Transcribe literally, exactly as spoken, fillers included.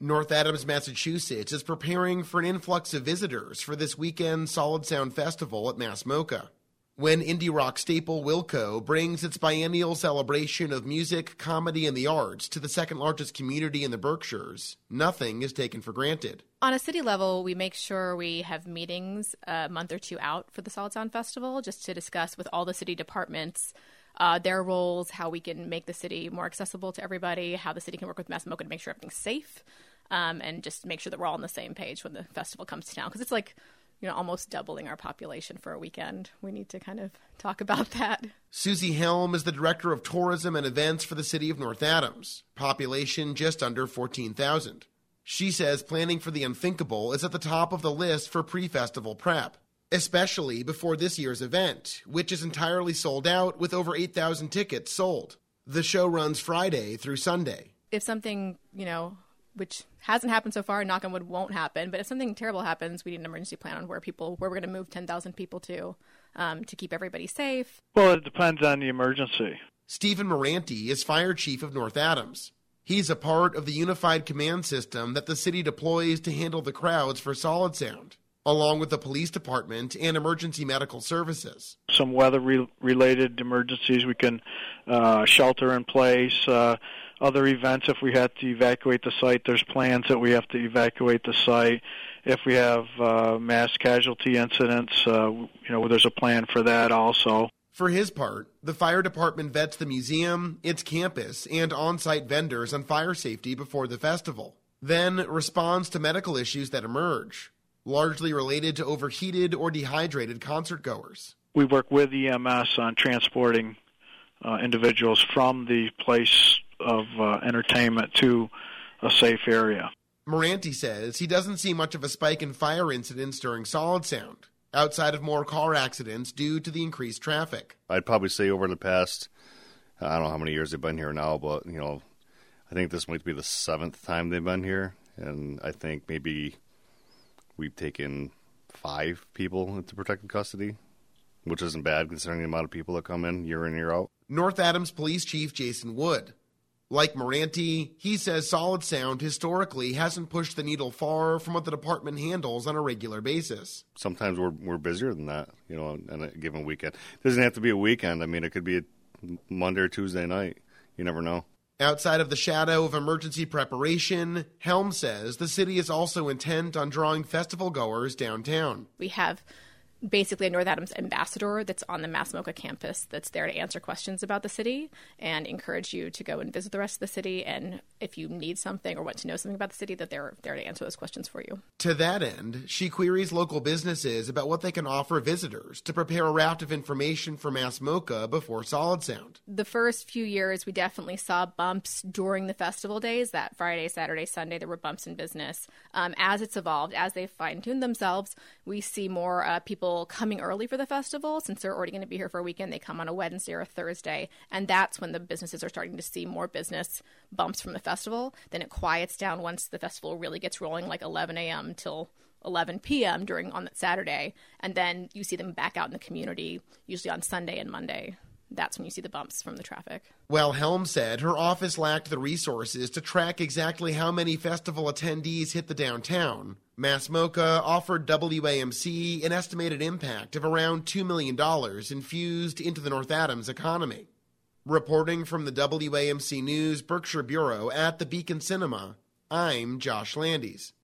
North Adams, Massachusetts is preparing for an influx of visitors for this weekend's Solid Sound Festival at MassMocha. When indie rock staple Wilco brings its biennial celebration of music, comedy, and the arts to the second largest community in the Berkshires, nothing is taken for granted. On a city level, we make sure we have meetings a month or two out for the Solid Sound Festival just to discuss with all the city departments uh, their roles, how we can make the city more accessible to everybody, how the city can work with MassMocha to make sure everything's safe, um, and just make sure that we're all on the same page when the festival comes to town. Because it's like, you know, almost doubling our population for a weekend. We need to kind of talk about that. Susie Helm is the Director of Tourism and Events for the city of North Adams. Population just under fourteen thousand. She says planning for the unthinkable is at the top of the list for pre-festival prep, especially before this year's event, which is entirely sold out with over eight thousand tickets sold. The show runs Friday through Sunday. If something, you know, which hasn't happened so far, knock on wood, won't happen. But if something terrible happens, we need an emergency plan on where people, where we're going to move ten thousand people to, um, to keep everybody safe. Well, it depends on the emergency. Stephen Moranti is fire chief of North Adams. He's a part of the unified command system that the city deploys to handle the crowds for Solid Sound, along with the police department and emergency medical services. Some weather-related emergencies, we can uh, shelter in place. Uh, other events, if we have to evacuate the site, there's plans that we have to evacuate the site. If we have uh, mass casualty incidents, uh, you know, there's a plan for that also. For his part, the fire department vets the museum, its campus, and on-site vendors on fire safety before the festival, then responds to medical issues that emerge, largely related to overheated or dehydrated concertgoers. We work with E M S on transporting uh, individuals from the place of uh, entertainment to a safe area. Moranti says he doesn't see much of a spike in fire incidents during Solid Sound, outside of more car accidents due to the increased traffic. I'd probably say over the past, I don't know how many years they've been here now, but, you know, I think this might be the seventh time they've been here, and I think maybe we've taken five people into protected custody, which isn't bad considering the amount of people that come in year in, year out. North Adams Police Chief Jason Wood. Like Moranti, he says Solid Sound historically hasn't pushed the needle far from what the department handles on a regular basis. Sometimes we're we're busier than that, you know, on a given weekend. It doesn't have to be a weekend. I mean, it could be a Monday or Tuesday night. You never know. Outside of the shadow of emergency preparation, Helm says the city is also intent on drawing festival goers downtown. We have basically a North Adams ambassador that's on the MassMocha campus that's there to answer questions about the city and encourage you to go and visit the rest of the city. And if you need something or want to know something about the city, that they're there to answer those questions for you. To that end, she queries local businesses about what they can offer visitors to prepare a raft of information for MassMocha before Solid Sound. The first few years, we definitely saw bumps during the festival days. That Friday, Saturday, Sunday, there were bumps in business. Um, as it's evolved, as they fine-tuned themselves, we see more uh, people coming early for the festival. Since they're already going to be here for a weekend, they come on a Wednesday or a Thursday, and that's when the businesses are starting to see more business bumps from the festival. Then it quiets down once the festival really gets rolling, like eleven a.m. till eleven p.m. during on that Saturday, and then you see them back out in the community, usually on Sunday and Monday. That's when you see the bumps from the traffic. Well, Helm said her office lacked the resources to track exactly how many festival attendees hit the downtown. MassMocha offered W A M C an estimated impact of around two million dollars infused into the North Adams economy. Reporting from the W A M C News Berkshire Bureau at the Beacon Cinema, I'm Josh Landis.